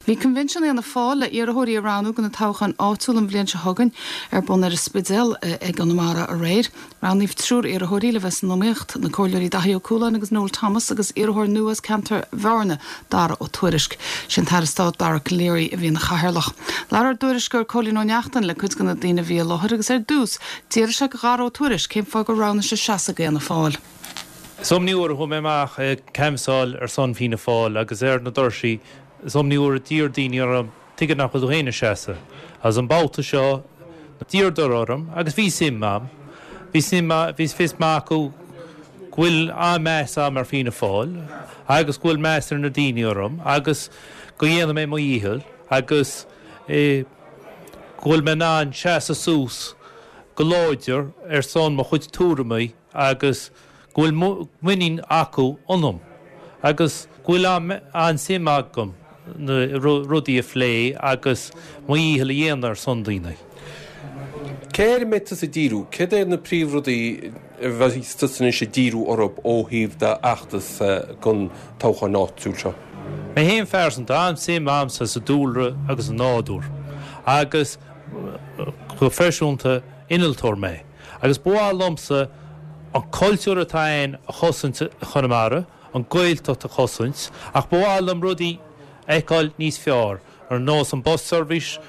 Bhí convention na fáil iarthóirí aránú gona táchan áúil an bblion se hagan bun ar spidéil ag an mara a réir. Raníh trúr iarthóirí le bheits nóíocht na choileirí Dathío Cúla agus Noel Thomas agus iarthóir nuas Cantor Bharna dara ó tuairisc sin tarstad dar léirí a bhí na chathirlach. Lear dúirisgur cholín ó neachtain le chud gona daoine bhí láthir agus ar dús, tíir se go gá ó tuairisc céim fá go rána se seaasa na fáil. Somniúr chu méach ceimsáil ar son hína fáil agus na dorsaí somniúr a tír daoine ar tuige nach chu héine seasa. As an báta seo na tír dorm agus bhí simam. Bhí fis acu bhfuil meas am ar fína fáil, agus bhfuil meas ar na daoine orm, agus go dhéana mé mo íhil, agus bhfuil me ná an seasa sús go láidir ar son mo chuid túramí agus bhfuil muín acu onm, agus bhfuil an simagam na rudí a phlé agus mo íhil dhéana ar son daoine. Céir metas a díru, céir é na príomhrudaí bheith stusan sé díru orb óhíomh de achtas gon tácha náúil seo. Mé héon fersanta an sim amsa sa dúlra agus an nádúr, agus go feisiúnta inaltóir mé, agus buá lomsa an cultúr atáin a chosint chunamara, an gailteach a chosint, ach buá lom rudí eáil níos fearr, ar nós an bus service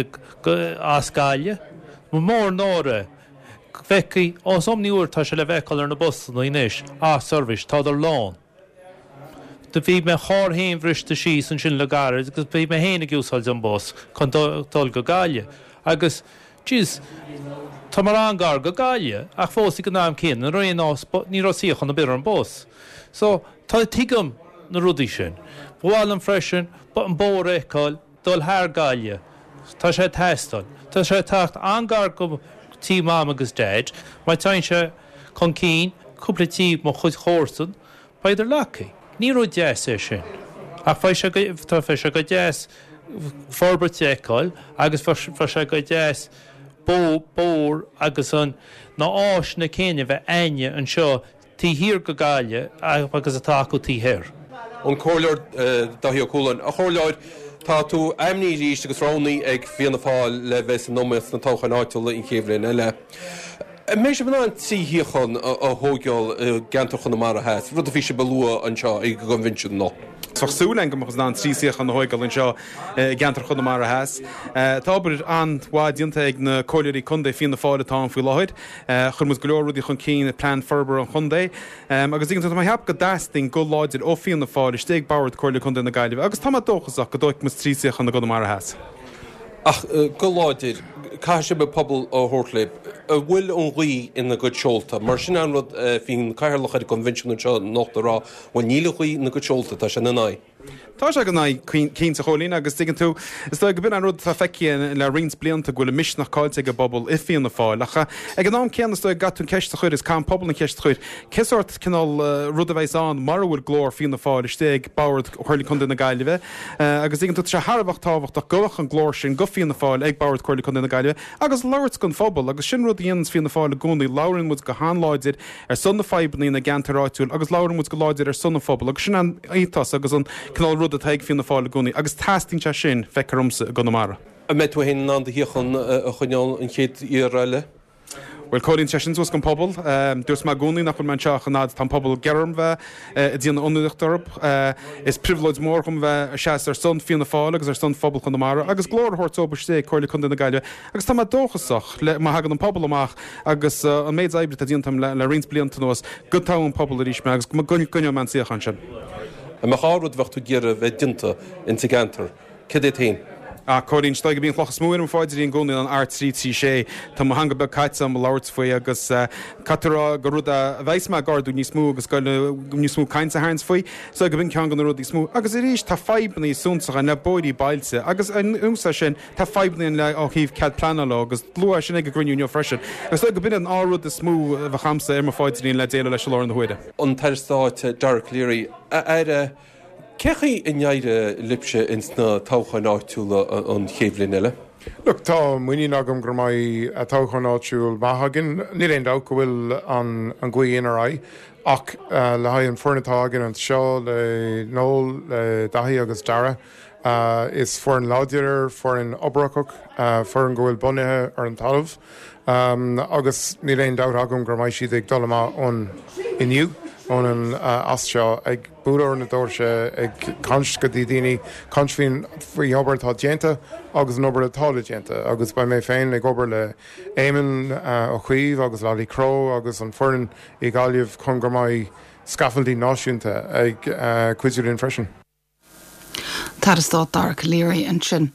as Gaile, mór nóra feici os omniúr tá se le bheicáil ar na bus na inis as service tá ar lán. De bhí me chár héin bhrista síos an sin le garid, agus bhí me héna gúsáil an bus chun dul go Gaile. Agus, tis, tá mar angar go Gaile, ach fósaí go náam cén, na roion ní rosíoch an na bir an bus. So, tá tigam na rudí sin. Bháil an freisin, ba an bór eáil, dul thar Gaile. Tá sé testal. Tá sé tacht angar go tí mám agus deid, mai tain se chun cín, cúpla tí mo chud chóirsan, baidir laci. Ní ro deas é sin. Ach tá fé se go deas forbert eáil, agus fa se go deas bór agus an na áis na céine bheith aine an seo tí hir go Gaile agus atá acu tí hir. An cóirleir Dathío Cúla a chóirleir tá tú aimní ríist agus ránaí ag bhíonna fáil le bheits an nómas na tácha náitiúla in chéimhlinn eile. Mé sé bhná an tííochan a thógeáil gantarchan na mar a heas, rud a bhí sé balua an seo ag go convention nó. Súla go ná an trííochan na hóigáil an seo gantarchan na mar a heas. Tábir an bháidionanta ag na choileirí chundé fionna fáil atá faoi láthid, chun mu glóúdaí chun cín plan ferber an chundé, agus ígan tá heap go dasting go láidir ó fionna fáil stéag bairt choirla chundé na Gaileh, agus tá dóchasach go dóic mu trííochan na go mar a heas. Ach go láidir cai sé be pobl ó Hortlaib a bhfuil an ghuí ina go seolta, mar sin an rud hín caiirlach ar convention seo nach rá bhil níla chuí na go seolta tá se na náid. Tá se go cín sa cholín agus digan tú is go bin an rud tá feici le rins blianta gohfuil mis nach cáilte go bobbal i fion na fáil acha ag an ná cean sto gatún ceist chuir is cá pobl an ceist chuir. Ceart cinál rud a bheits an mar bhfuil glór fion na fáil istéag bairt chuirla chun na Gaileh, agus digan tú se Harbach táhacht a goch an glór sin go fion na fáil ag bairt chuirla chun na Gaileh, agus leirt gon fphobal agus sin rud íons fion na fáil a gúnaí lárin mu go háláidir ar sunna feibní na gantaráitiúil, agus lárin mu go láidir ar sunna fphobal, agus sin an étas agus an canál rud a teag fionna fáil gúnaí, agus tasting se sin feicearmsa go na mara. A met tú hen an de hiochan a chuneáil an chéad íráile? Well, Colin Sessions was con pobl. Dús má gúnaí nach chun man seach an nád tá pobl gearm bheith díana onúireachtarb. Is privilege mór chum bheith seas ar son fionna fáil agus ar son phobal chun na mara, agus glór hortóba sé choirla chun na Gaileh, agus tá dóchasach le má hagan an pobl amach agus an méid aibre a díantam le rins blianta nuas go tá an pobl a ríis me agus gunne man siach an sin. A me cháúd bhechtú ggéire bheith dinta in sa gantar. Cid é tain? Corín stoig bíon chlochas múir an fáidir íon gúnaí an R3 sé, tá hanga be caiite am láirt faoi agus catarrá go rud a bheits me gardú níos smú agus níos smú caiinte hains faoi, so go bhín cean gan rudí smú. Agus i ríis tá feibnaí súnsacha na bóidí bailse, agus an úsa sin tá feibnaíon le ó híomh cead planalá, agus lua sin ag go gruniú freisin. Agus go bin an árúd a smú bh chamsa ar mar fáidiríon le déile leis leir an huide. An tairstáit Darach Cleary cechaí in neide lipse ins na tácha náitiúla an chéimhlinn eile? Look, tá muoine agam gur mai a tácha náitiúil maithagin, ní réon dá go bhfuil an gcuí inará, ach le haid an fornatágin an seo le Noel le Dathí agus Dara, is for an laudier, for an obrachuk, for an goil bonnehe ar an talv. Agus ní réon dá agam gur mai siad ag dolama ón inniu ón an asseo ag búdar na dóirse ag cans go dtí daoine cansfhín faoi obair tá déanta agus an obair atála déanta agus ba mé féin ag obair le éimen ó chuomh agus lálí cró agus an foran i gáilíomh chun gur mai scafaldí náisiúnta ag cuiisiúin freisin. Tar is dá dar léirí an sin.